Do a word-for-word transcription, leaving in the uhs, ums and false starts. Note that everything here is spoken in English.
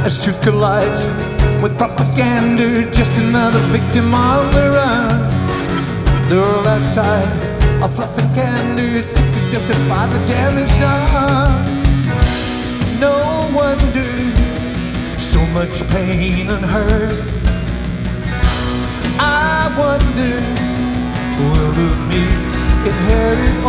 as truth collides with propaganda, just another victim on the run. The world outside, a fluffing candor, seek to justify the damage done. No wonder so much pain and hurt. I wonder, will the meek inherit